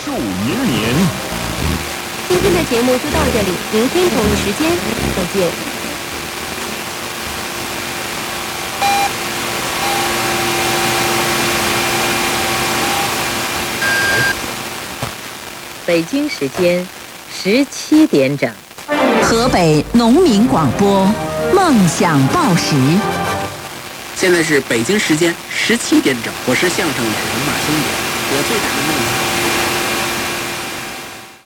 数年年。 今天的节目就到这里，明天同一时间再见。 北京时间17点整， 河北农民广播梦想报时。 现在是北京时间17点整，我是相声演员马兄弟，我最大的梦想